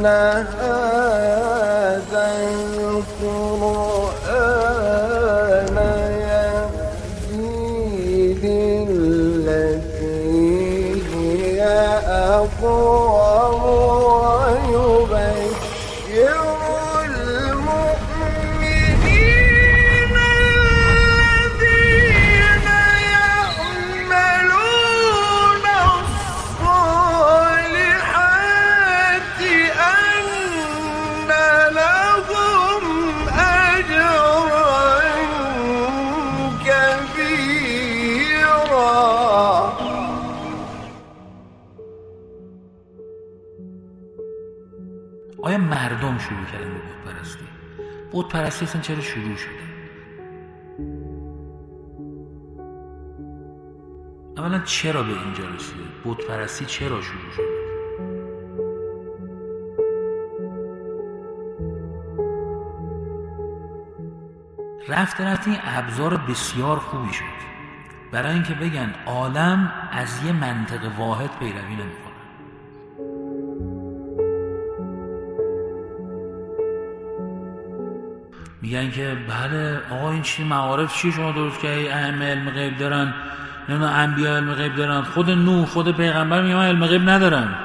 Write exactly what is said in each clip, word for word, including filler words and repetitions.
هذا القرآن يهدي للتي هي أقوم ويبشر المؤمنين الذين يعملون الصالحات أن لهم أجرا كبيرا. آیا مردم شروع کردن به بت پرستی؟ بت پرستی اصلا چرا شروع شده؟ اولا چرا به اینجا رسیده؟ بت پرستی چرا شروع شده؟ رفته رفته این ابزار بسیار خوبی شد برای اینکه بگن عالم از یه منطق واحد پیروی نمی‌کنه. میگن که بله آقا این چی معارف چی شما درست کردی؟ ائمه علم غیب دارن، نمیدونم انبیا علم غیب دارن، خود نوح خود پیغمبر میگه من علم غیب ندارم.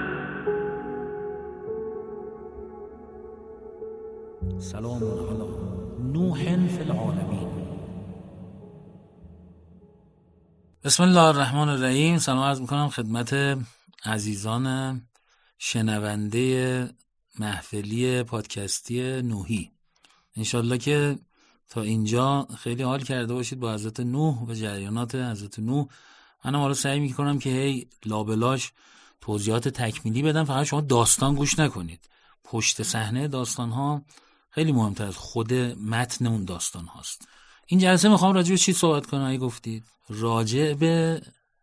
سلام علی نوح فی العالمین. بسم الله الرحمن الرحیم. سلام عرض میکنم خدمت عزیزان شنونده محفلی پادکستی نوحی. انشالله که تا اینجا خیلی حال کرده باشید با حضرت نوح و جریانات حضرت نوح. منم حالا سعی میکنم که هی لابلاش توضیحات تکمیلی بدم، فقط شما داستان گوش نکنید. پشت صحنه داستان ها خیلی مهمتر از خود متن اون داستان هاست. این جلسه میخوام راجع به چی صحبت کنم؟ اگه گفتید راجع به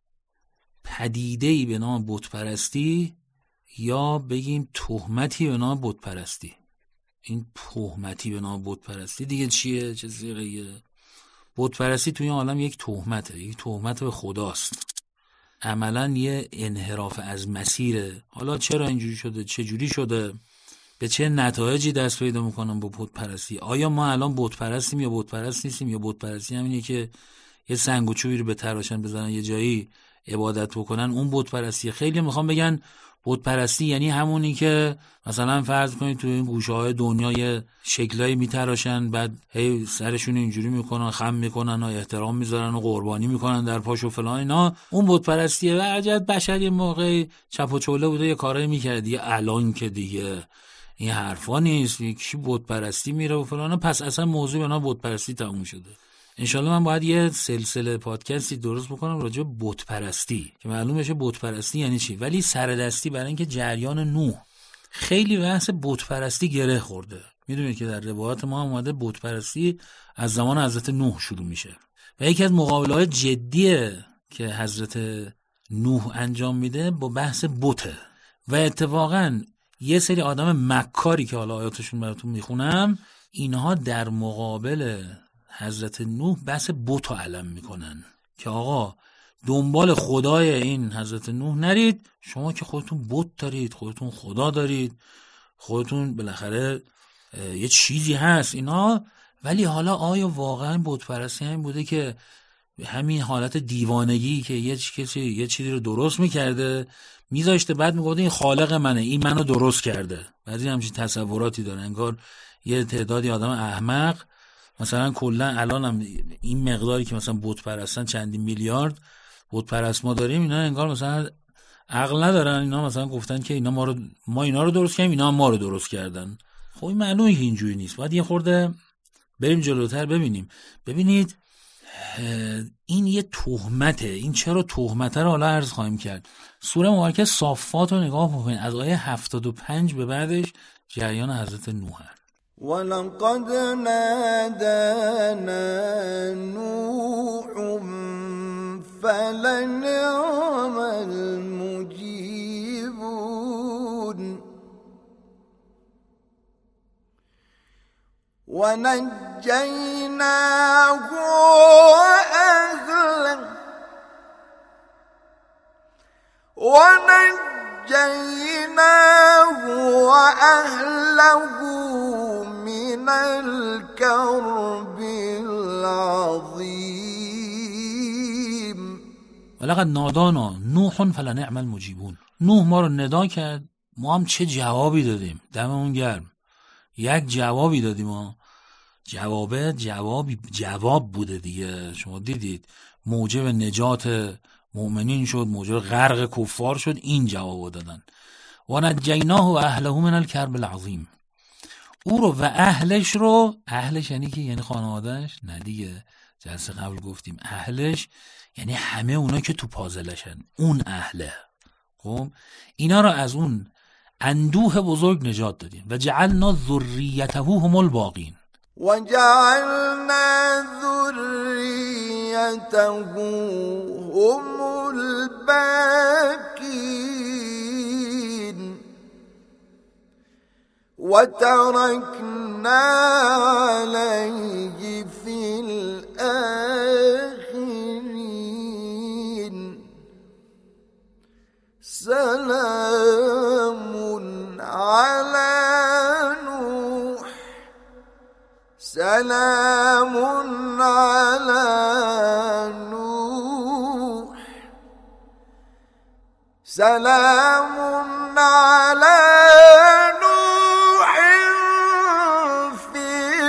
پدیده‌ای به نام بت پرستی یا بگیم تهمتی به نام بت پرستی. این تهمتی به نام بت پرستی دیگه چیه؟ چه صیغه‌ایه؟ بت پرستی توی عالم یک تهمته، یک تهمت به خداست. عملاً یه انحراف از مسیره. حالا چرا اینجوری شده؟ چه جوری شده؟ به چه نتایجی دست پیدا میکنن با بت پرستی؟ آیا ما الان بت پرستیم یا بت پرست نیستیم؟ یا بت پرستی همینه که یه سنگ و چوبی رو به تراشن بزنن یه جایی عبادت بکنن اون بت پرستی؟ خیلی میخوام بگن بت پرستی یعنی همونی که مثلا فرض کنید تو این گوشه‌های دنیا یه شکلایی میتراشن، بعد هی سرشون اینجوری میکنن، خم میکنن و احترام میذارن و قربانی میکنن در پاش و فلان اینا، اون بت پرستیه. و عجب بشر یه موقع چپ و چوله بوده یه کارایی میکرد، یه الان که دیگه این حرفا نیست، یکی بت پرستی میره و فلان، پس اصلا موضوع به نام بت پرستی تموم شده. انشالله من باید یه سلسله پادکستی درست بکنم راجع به بت پرستی که معلوم بشه بت پرستی یعنی چی. ولی سردستی برای اینکه جریان نوح خیلی بحث بت پرستی گره خورده. میدونید که در روایات ما هم اومده بت پرستی از زمان حضرت نوح شروع میشه و یکی از مقابله‌های جدیه که حضرت نوح انجام میده با بحث بته. و اتفاقاً یه سری آدم مکاری که حالا آیاتشون براتون میخونم، اینها در مقابل حضرت نوح بحث بت رو علم میکنن که آقا دنبال خدای این حضرت نوح نرید، شما که خودتون بت دارید، خودتون خدا دارید، خودتون بالاخره یه چیزی هست اینا. ولی حالا آیا واقعا بت پرستی همین بوده که همین حالت دیوانگی که یه کسی یه چیزی رو درست میکرده میذاشته بعد میگفته این خالق منه، این منو درست کرده؟ بعضی همچین تصوراتی داره، انگار یه تعدادی آدم احمق مثلا کلا الان هم این مقداری که مثلا بت پرستن چندین میلیارد بت پرست ما داریم، اینا انگار مثلا عقل ندارن. اینا مثلا گفتن که اینا ما رو ما اینا رو درست کردیم، اینا هم ما رو درست کردن. خب این معلومه که اینجوری نیست. باید یه خورده بریم جلوتر ببینیم. ببینید این یه تهمته. این چرا تهمته رو حالا عرض خواهیم کرد. سوره مبارکه صافات رو نگاه بکنید، از آیه هفتاد و پنج به بعدش جریان حضرت نوح. ولقد نادانا نوح فلنعم المجيبون ونجيناه وأهله ونجيناه وأهله أهله من الكرب العظيم. ولقد نادانا نوح فلنعم المجیبون. نوح ما رو ندا کرد، ما هم چه جوابی دادیم، دممون گرم. یک جوابی دادیم، ما جوابه جوابی جواب بوده دیگه. شما دیدید موجب نجات مؤمنین شد، موجب غرق کفار شد، این جوابو دادن. و نجیناه و اهله من الکرب العظیم. او رو و اهلش رو، اهلش یعنی که یعنی خانوادهش، نه دیگه جلسه قبل گفتیم اهلش یعنی همه اونا که تو پازلشن، اون اهله. خب اینا رو از اون اندوه بزرگ نجات دادیم. و جعلنا ذریته هم الباقین. و جعلنا ذریته هم الباقین و ترکنا علیه فی الآخرین. سلام علی نوح سلام علی نوح سلام علی نوح فی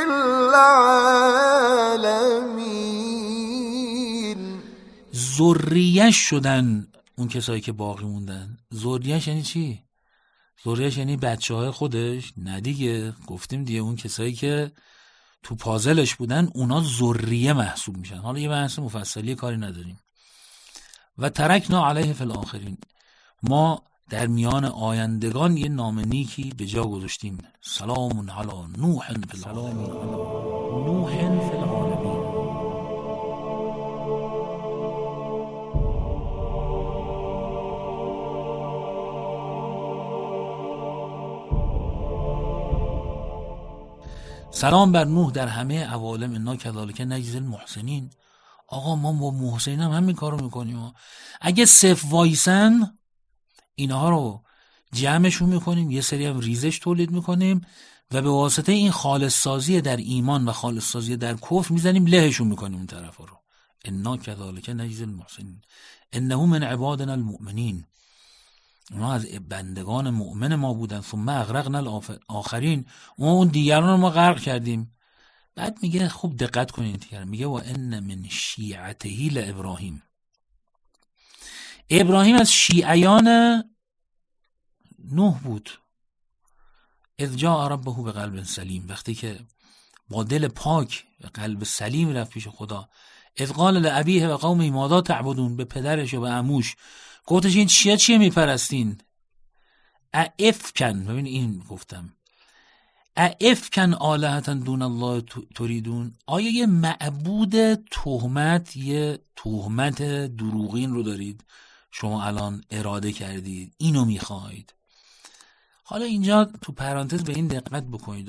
العالمین. ذریه‌اش شدن اون کسایی که باقی موندن. ذریه‌اش یعنی چی؟ ذریه‌اش یعنی بچه‌های خودش؟ نه دیگه، گفتیم دیگه اون کسایی که تو پازلش بودن اونا ذریه محسوب میشن. حالا یه بحث مفصلی کاری نداریم. و ترکنا علیه فی الآخرین. ما در میان آیندگان یه نام نیکی به جا گذاشتیم. سلام علی نوح فی العالمین. نوح فی العالمین. سلام بر نوح در همه عوالم، انا کذالک نجزی المحسنین. آقا ما با محسنین هم همین کارو میکنیم. اگه صفر وایسن اینها رو جمعشون میکنیم، یه سری هم ریزش تولید میکنیم و به واسطه این خالص سازی در ایمان و خالص سازی در کفر میزنیم لهشون میکنیم این طرفا رو. انا کذالک نجزی المحسنین انه من عبادنا المؤمنین. اونا از بندگان مؤمن ما بودن. ثم اغرقنا الاخرین. اون دیگران رو ما غرق کردیم. بعد میگه خوب دقت کنید دیگر، میگه و ان من شیعته لابراهیم. ابراهیم از شیعیان نوح بود. اذ جاء ربه بقلب سلیم. وقتی که با دل پاک و قلب سلیم رفت پیش خدا. اذ قال لابیه و قومه ماذا تعبدون. به پدرش و به عموش گفتش این چیه چیه میپرستین؟ افکن. ببین این گفتم افکن آلهتا دون الله تریدون. آیا یه معبود تهمت، یه تهمت دروغین رو دارید شما الان اراده کردید، اینو میخواید؟ حالا اینجا تو پرانتز به این دقت بکنید،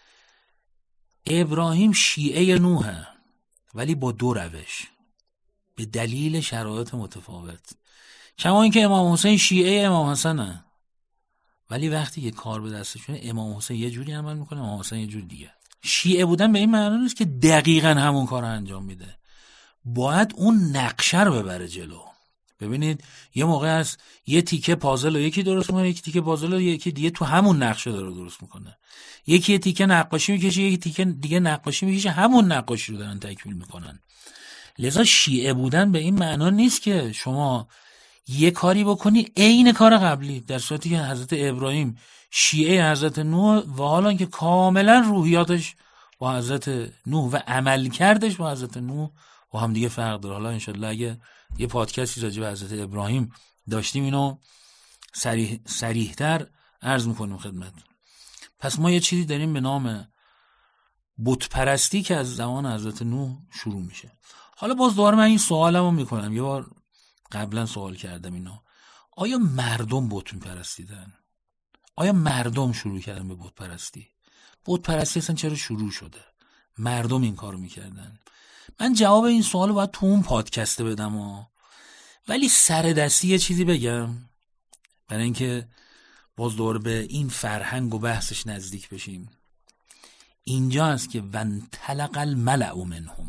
ابراهیم شیعه نوحه ولی با دو روش به دلیل شرایط متفاوت. کما اینکه امام حسین شیعه امام حسنه ولی وقتی که کار به دستشونه امام حسین یه جوری عمل میکنه، امام حسین یه جور دیگه. شیعه بودن به این معنی نیست که دقیقاً همون کار رو انجام میده، باید اون نقشه رو ببره جلو. ببینید یه موقع از یه تیکه پازل رو یکی درست میکنه، یکی تیکه پازل رو یکی دیگه تو همون نقشه داره درست میکنه. یکی یه تیکه نقاشی میکشه، یکی تیکه دیگه نقاشی میکشه، همون نقاشی رو دارن تکمیل میکنن. لذا شیعه بودن به این معنا نیست که شما یه کاری بکنی عین کار قبلی، در صورتی که حضرت ابراهیم شیعه حضرت نوح و حالا که کاملا روحیاتش با حضرت نوح و عمل کردش با حضرت نوح با هم دیگه فرق داره. حالا انشالله اگه یه پادکستی راجع به حضرت ابراهیم داشتیم اینو صریح صریح‌تر عرض میکنیم خدمتتون. پس ما یه چیزی داریم به نام بت پرستی که از زمان حضرت نوح شروع میشه. حالا باز دوباره من این سوالمو میکنم، یه بار قبلا سوال کردم اینو، آیا مردم بت میپرستیدن؟ آیا مردم شروع کردن به بت پرستی؟ بت پرستی اصلا چرا شروع شده؟ مردم این کارو میکردن؟ من جواب این سوالو باید تو اون پادکسته بدم ها. ولی سر دستی یه چیزی بگم برای اینکه باز دوباره به این فرهنگ و بحثش نزدیک بشیم. اینجا هست که وانطلق الملأ منهم،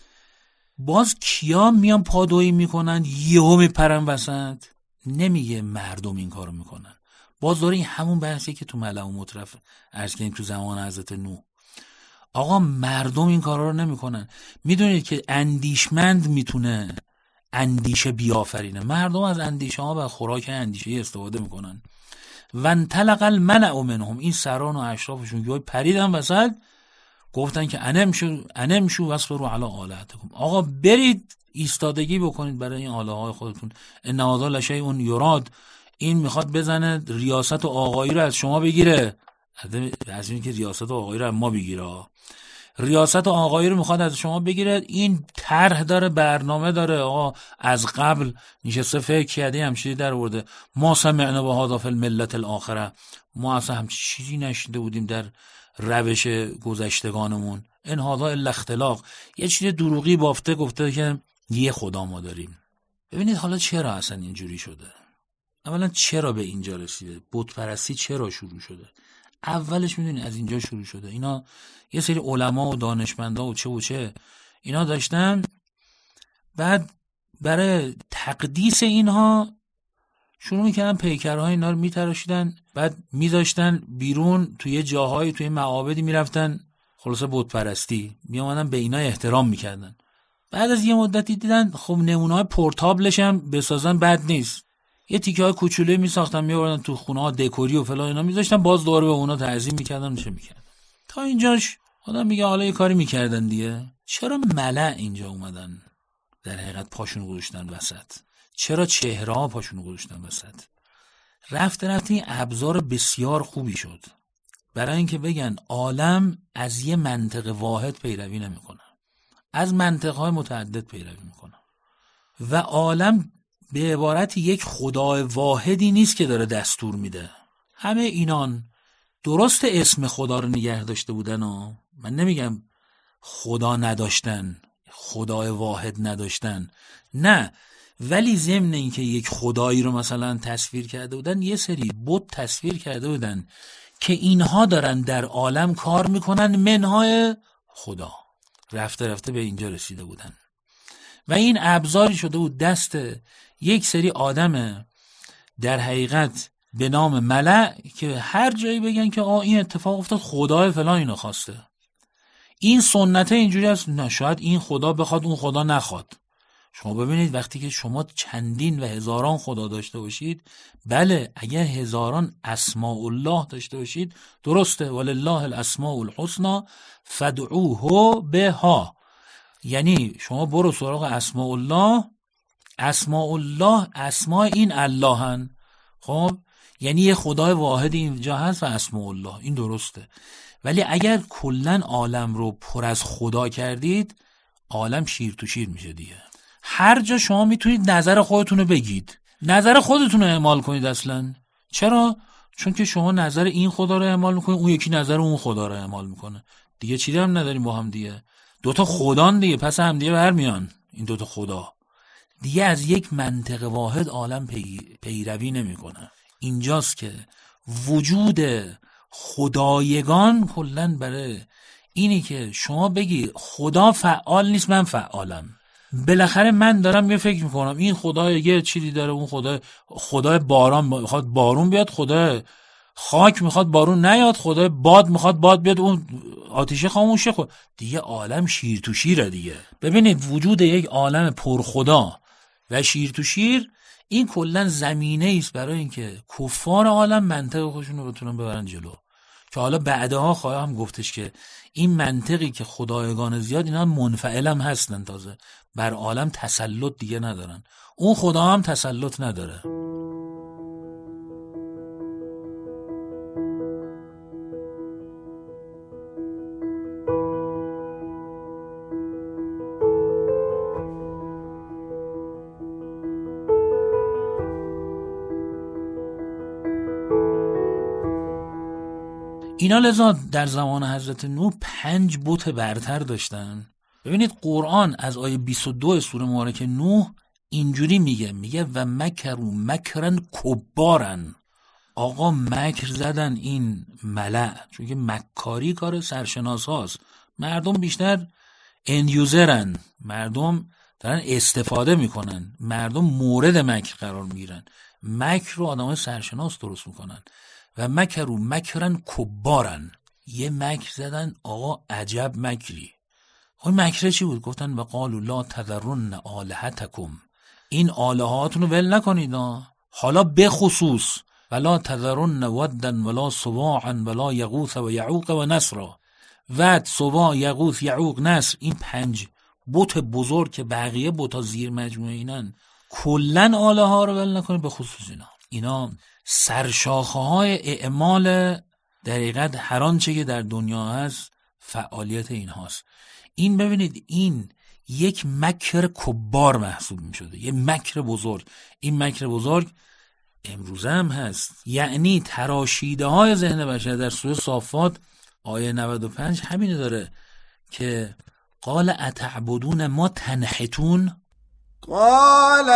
باز کیا میان پادویی میکنن یهو میپرن وسط؟ نمیگه مردم این کارو میکنن، باز داره این همون بحثی که تو ملأ و مترف عرض کردیم تو زمان حضرت نوح. آقا مردم این کارا رو نمیکنن. میدونید که اندیشمند میتونه اندیشه بیافرینه، مردم از اندیشه ها و خوراک اندیشه استفاده میکنن. وانطلق الملأ منهم، این سران و اشرافشون یهو پریدن وسط، گفتن که انمشو انمشو واصبروا علی آلهتکم، آقا برید ایستادگی بکنید برای این آله های خودتون. ان هذا لشیء یراد، این میخواد بزنه ریاست و آقایی رو از شما بگیره. از این که ریاست و آقایی رو از ما بگیره، ریاست و آقایی رو میخواد از شما بگیره. این طرح داره، برنامه داره. آقا از قبل نشسته فکر کرده، همچین در آورده. ما سمعنا بهذا فی الملت الاخره، ما اصلا همچین چیزی نشنیده بودیم در روش گذشتگانمون. این هذا الا اختلاق، یه چیز دروغی بافته گفته که یه خدا ما داریم. ببینید حالا چرا اصلا اینجوری شده؟ اولا چرا به اینجا رسیده؟ بت پرستی چرا شروع شده؟ اولش میدونی از اینجا شروع شده. اینا یه سری علما و دانشمندا و چه و چه اینا داشتن، بعد برای تقدیس اینها شروع میکردن پیکرهای اینا رو میتراشیدن، بعد میذاشتن بیرون توی جاهای توی معابدی میرفتن خلاصه بت پرستی، میامدن به اینا احترام میکردن. بعد از یه مدتی دیدن خب نمونه‌های پورتابلش هم بسازن بد نیست، یه تیکه های کوچولویی میساختن میآوردن تو خونه ها دکوری و فلان اینا میذاشتن، باز دوباره به اونا تعظیم میکردن چه میکردن. تا اینجاش آدم میگه حالا یه کاری میکردن دیگه. چرا ملأ اینجا اومدن در حقیقت پاشون گذاشتن وسط؟ چرا چهره ها پاشون گذاشتن وسط؟ رفته رفته این ابزار بسیار خوبی شد برای اینکه بگن عالم از یه منطق واحد پیروی نمیکنه، از منطقهای متعدد پیروی میکنه و عالم به عبارت یک خدای واحدی نیست که داره دستور میده. همه اینان درست اسم خدا رو نگه داشته بودن و من نمیگم خدا نداشتن، خدای واحد نداشتن، نه، ولی ضمن اینکه یک خدایی رو مثلا تصویر کرده بودن، یه سری بت تصویر کرده بودن که اینها دارن در عالم کار میکنن منهای خدا. رفته رفته به اینجا رسیده بودن و این ابزاری شده بود دست یک سری آدم در حقیقت به نام ملأ که هر جایی بگن که آه این اتفاق افتاد خدای فلان اینو خواسته. این سنته اینجوری است، نه شاید این خدا بخواد اون خدا نخواد. شما ببینید وقتی که شما چندین و هزاران خدا داشته باشید، بله اگر هزاران اسماء الله داشته باشید درسته، ولله الاسماء الحسنی فادعوه بها، یعنی شما برو سراغ اسماء الله. اسماء الله اسماء این اللهن، خب یعنی یه خدای واحد اینجا هست و اسماء الله، این درسته. ولی اگر کلن عالم رو پر از خدا کردید، عالم شیر تو شیر میشه دیگه. هر جا شما میتونید نظر خودتون رو بگید، نظر خودتون رو اعمال کنید. اصلا چرا؟ چون که شما نظر این خدا رو اعمال میکنید، اون یکی نظر اون خدا رو اعمال میکنه دیگه. چیزی هم نداریم با هم دیگه، دوتا خدان دیگه، پس هم دیگه برمیان این دوتا خدا دیگه. از یک منطق واحد عالم پی... پیروی نمیکنه. اینجاست که وجود خدایگان کلن برای اینی که شما بگی خدا فعال نیست، من فعالم. بالاخره من دارم یه فکر میکنم این خدا یه چیزی داره، اون خدا خدای باران میخواد بارون بیاد، خدای خاک میخواد بارون نیاد، خدای باد میخواد باد بیاد، اون آتیش خاموشه. خود دیگه عالم شیر تو شیره دیگه. ببینید وجود یک عالم پر خدا و شیر تو شیر، این کلن زمینه است برای اینکه کفار عالم منطق خودشون رو بتونن ببرن جلو. که حالا بعدها خواهم گفتش که این منطقی که خدایگان زیاد اینا منفعل هم هستن، تازه بر عالم تسلط دیگه ندارن، اون خدا هم تسلط نداره. اینا لذا در زمان حضرت نوح پنج بت برتر داشتن. ببینید قرآن از آیه بیست و دو سوره مبارکه نوح اینجوری میگه، میگه و مکروا مکرن کبارن. آقا مکر زدن این ملأ، چون که مکاری کار سرشناس هاست. مردم بیشتر اندیوزرن، مردم دارن استفاده میکنن، مردم مورد مکر قرار میگیرن. مکر رو آدم های سرشناس درست میکنن. و مکرو مکرن کبارن، یه مکر زدن آقا عجب مکری. اون مکره چی بود؟ گفتن و قالوا لا تذرن آلهتکم، این آلهاتون رو ول نکنید. حالا به خصوص ولا تذرن ودن ولا سواعا ولا یغوث و یعوق و نصرا. ود، سواع، یغوث، یعوق، نصر، این پنج بت بزرگ که بقیه بتا زیر مجموعه اینن، کلن آله ها رو ول نکنید، به خصوص اینا. اینا سرشاخه های اعمال دقیقت هر آنچه که در دنیا هست فعالیت این هاست. این ببینید این یک مکر کبار محسوب می شده، یک مکر بزرگ. این مکر بزرگ امروزه هم هست، یعنی تراشیده های ذهن بشر. در سوره صافات آیه نود و پنج همینه داره که قال اتعبدون ما تنحتون، قال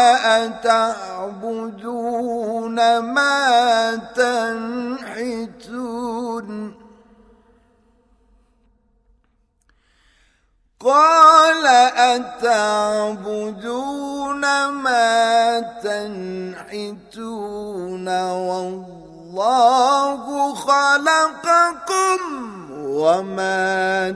اتعبدون ما تنحتون قال اتعبدون ما تنحتون والله خلقكم وما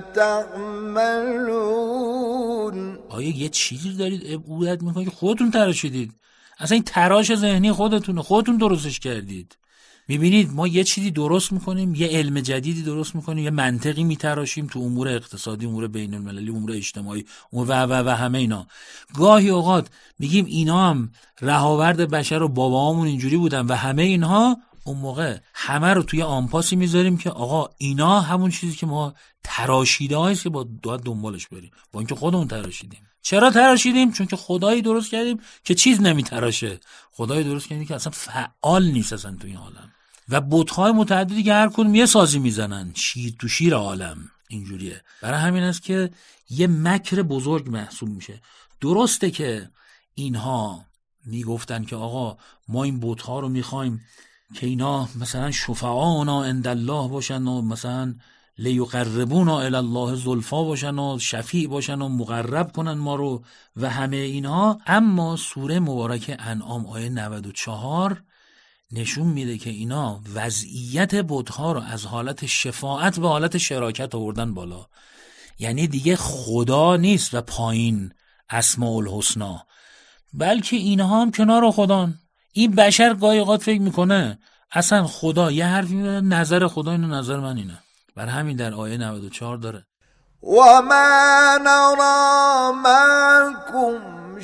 تعملون. آیا یه چیزی دارید عبودت میکنید که خودتون تراشیدید؟ اصلا این تراش ذهنی خودتونه، خودتون درستش کردید. میبینید ما یه چیزی درست میکنیم، یه علم جدیدی درست میکنیم، یه منطقی میتراشیم تو امور اقتصادی، امور بین المللی، امور اجتماعی و و و و همه اینا. گاهی اوقات میگیم اینا هم رهاورد بشر و باباهامون اینجوری بودن و همه اینها، اون موقع همه رو توی آنپاسی میذاریم که آقا اینا همون چیزی که ما تراشیده هاییست که با باید دنبالش بریم، با اینکه خودمون تراشیدیم. چرا تراشیدیم؟ چون که خدایی درست کردیم که چیز نمیتراشه، خدایی درست کردیم که اصلا فعال نیست اصلا توی این عالم. و بت‌های متعددی که هر کدوم یه سازی میزنن، شیر تو شیر عالم اینجوریه. برای همین است که یه مکر بزرگ محسوب میشه. درسته که اینها میگفتن که آقا ما این بت‌ها رو میخوایم که اینا مثلا شفعانا عند الله باشن و مثلا لیقربونا الی الله زلفا باشن و شفیع باشن و مقرب کنن ما رو و همه اینها. اما سوره مبارکه انعام آیه نود و چهار نشون میده که اینا وضعیت بت‌ها رو از حالت شفاعت به حالت شراکت آوردن بالا. یعنی دیگه خدا نیست و پایین اسماء الحسنا، بلکه اینها هم کنار خدان. این بشر گاهی اوقات فکر میکنه اصلا خدا یه حرفی میزنه، نظر خدا اینه، نظر من اینه. بر همین در آیه نود و چهار داره و ما نرا معکم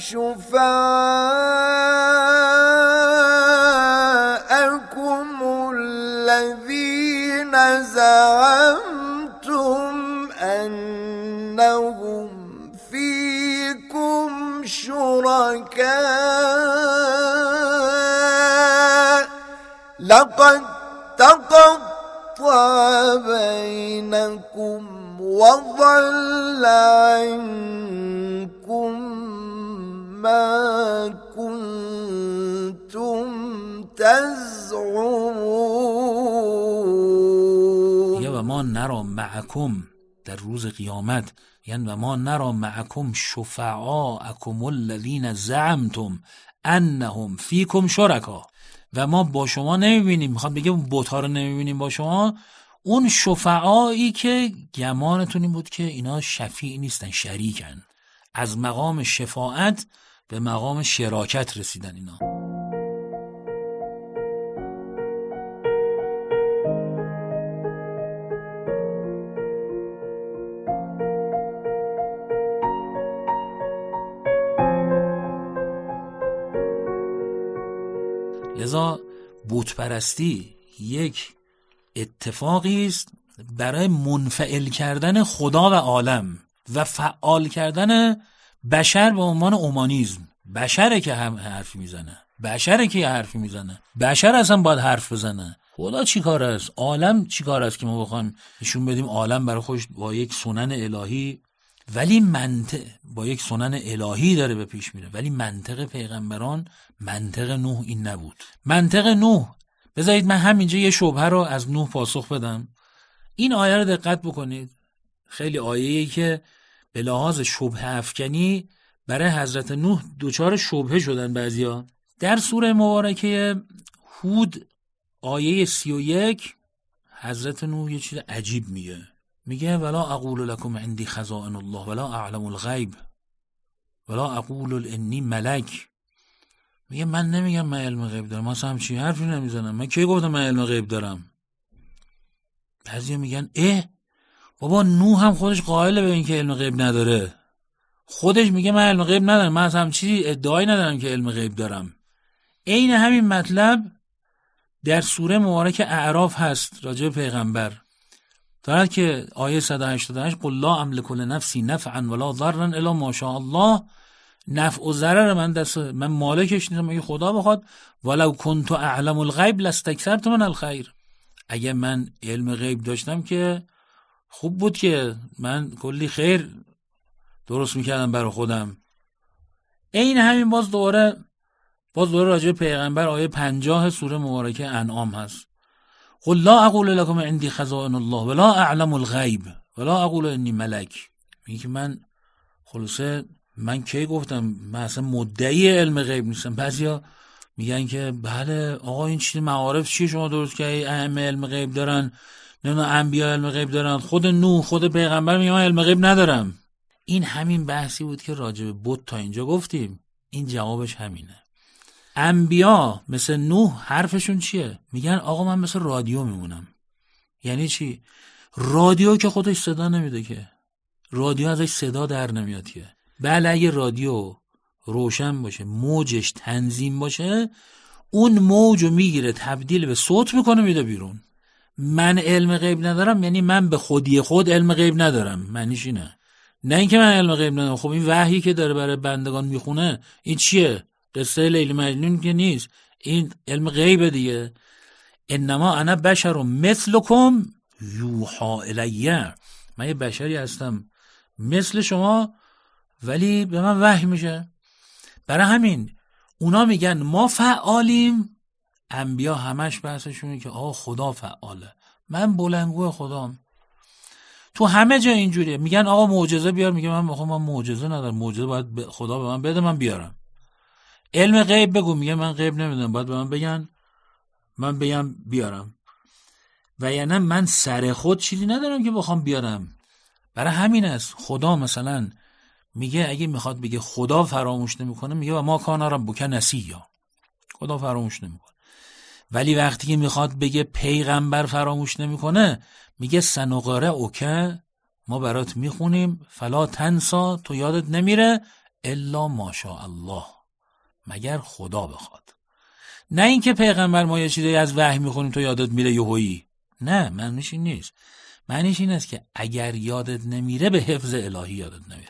شفاءکم الذین زعمتم انهم فیکم شرکاء لقد تقطع بینکم وضل عنكم ما كنتم تزعمون. یا و ما نرا معکم در روز قیامت، یعنی و ما نرا معکم شفعاءکم الذین زعمتم انهم فیکم شرکا. و ما با شما نمیبینیم، میخوام بگم اون بت‌ها رو نمیبینیم با شما، اون شفعایی که گمانتون این بود که اینا شفیع نیستن، شریکن. از مقام شفاعت به مقام شراکت رسیدن اینا. لذا بت پرستی یک اتفاقی است برای منفعل کردن خدا و عالم و فعال کردن بشر به عنوان اومانیسم. بشره که هم حرفی میزنه، بشره که حرفی میزنه، بشر اصلا باید حرف بزنه. خدا چی کار است؟ عالم چی کار است که ما بخوایم نشون بدیم عالم برای خودش با یک سنن الهی، ولی منطق با یک سنن الهی داره به پیش میره، ولی منطق پیغمبران، منطق نوح این نبود. منطق نوح بذارید من همینجا یه شبهه رو از نوح پاسخ بدم. این آیه رو دقت بکنید، خیلی آیه‌ای که به لحاظ شبهه افکنی برای حضرت نوح دوچار شبهه شدن بعضیا. در سوره مبارکه هود آیه سی و یک حضرت نوح یه چیز عجیب میگه، میگه ولا اقول لكم عندي خزائن الله ولا اعلم الغیب ولا اقول انی ملک. میگه من نمیگم من علم غیب دارم، من همچین حرفی نمیزنم، من کی گفتم من علم غیب دارم؟ بعضیا میگن اه بابا نوح هم خودش قائل به این که علم غیب نداره، خودش میگه من علم غیب ندارم، من اصلا چیزی ادعایی ندارم که علم غیب دارم. عین همین مطلب در سوره مبارک اعراف هست راجع به پیغمبر، دارد که آیه صد و هشتاد و هشت قل لا املک لنفسی نفعا ولا ضرا الا ما شاء الله، نفع و ضرر من دست من مالکش نیستم مگه خدا بخواد، ولو کنت اعلم الغیب لاستکثرت من الخیر، اگه من علم غیب داشتم که خوب بود که من کلی خیر درست میکردم برای خودم. این همین باز دوباره باز دوباره راجع به پیغمبر آیه پنجاه سوره مبارکه انعام هست قل لا اقول لكم عندي خزائن الله ولا اعلم الغیب ولا اقول انی ملک. میگه که من خلاصه من کی گفتم من اصلا مدعی علم غیب نیستم. بعضیا میگن که بله آقا این چیز معارف چیه شما درست که ائمه علم غیب دارن، نمیدونم انبیا علم غیب دارن، خود نوح خود پیغمبر میگه من علم غیب ندارم. این همین بحثی بود که راجع به بت تا اینجا گفتیم، این جوابش همینه. انبیا مثل نوح حرفشون چیه؟ میگن آقا من مثل رادیو میمونم. یعنی چی؟ رادیو که خودش صدا نمیده که، رادیو ازش صدا در نمیاد که. بله اگه رادیو روشن باشه موجش تنظیم باشه اون موجو میگیره تبدیل به صوت میکنه میده بیرون. من علم غیب ندارم یعنی من به خودی خود علم غیب ندارم، معنیش اینه، نه اینکه من علم غیب ندارم. خب این وحیی که داره برای بندگان میخونه این چیه؟ قصه لیلی مجنون که نیست، این علم غیبه دیگه. انما انا بشر مثلکم یوحا الیه، من یه بشری هستم مثل شما ولی به من وحی میشه. برای همین اونا میگن ما فعالیم، انبیا همش بحثشونه که آه خدا فعاله، من بلندگو خدام. تو همه جا اینجوریه، میگن آقا معجزه بیار، میگه من میخوام من معجزه ندارم، معجزه باید خدا به من بده من بیارم. علم غیب بگو، میگه من غیب نمیدونم، باید به من بگن من بگم بیارم. و یعنی من سر خود چیزی ندارم که بخوام بیارم. برای همین است خدا مثلا میگه اگه میخواد بگه خدا فراموش نمیکنه میگه و ما کان ربک نسیا، خدا فراموش نمیکنه. ولی وقتی که میخواد بگه پیغمبر فراموش نمیکنه میگه سنقرئک، ما برات میخونیم، فلا تنسا، تو یادت نمیره، الا ماشاء الله، مگر خدا بخواد. نه اینکه پیغمبر ما یه چیزی از وحی میخونیم تو یادت میره یهویی، نه، معنیش این نیست. معنیش این است که اگر یادت نمیره به حفظ الهی یادت نمیره،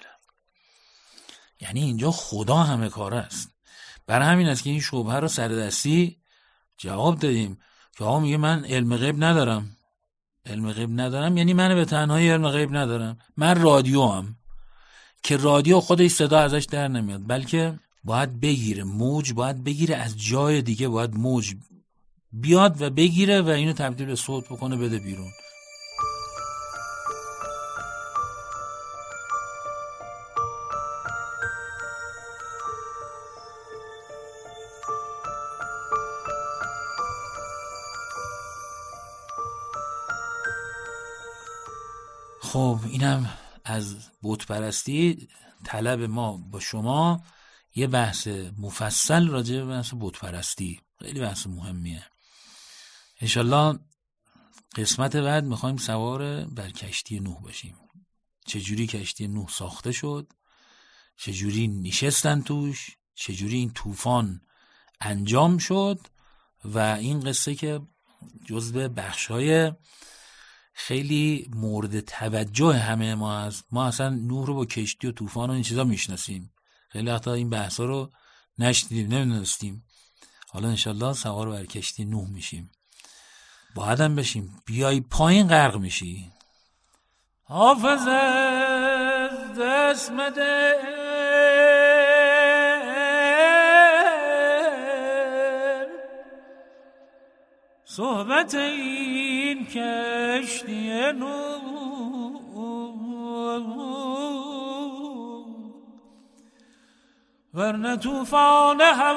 یعنی اینجا خدا همه کاره است. برای همین است که این شبهه رو سر دستی جواب دادیم که آقا میگه من علم غیب ندارم، علم غیب ندارم یعنی من به تنهایی علم غیب ندارم، من رادیو هم که رادیو خودش صدا ازش در نمیاد، بلکه باید بگیره موج، باید بگیره از جای دیگه، باید موج بیاد و بگیره و اینو تبدیل به صوت بکنه بده بیرون. خب اینم از بت پرستی. طلب ما با شما یه بحث مفصل راجع به بحث بت پرستی، خیلی بحث مهمیه. انشالله قسمت بعد میخوایم سوار بر کشتی نوح باشیم، چجوری کشتی نوح ساخته شد، چجوری نشستن توش، چجوری این طوفان انجام شد و این قصه که جزو بخشای خیلی مورد توجه همه ما هست. ما اصلا نوح رو با کشتی و طوفان و این چیزا میشناسیم، خیلی وقتا این بحثا رو نشنیدیم نمیدونستیم. حالا انشالله سوار بر کشتی نوح میشیم، باید هم بشیم، بیای پایین غرق میشی. حافظ از دست مده صحبت این کشتی نو ورنه توفان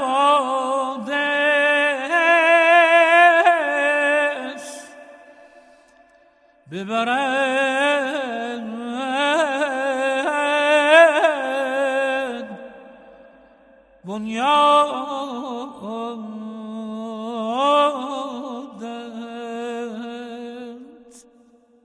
حوادث ببرد بنیاد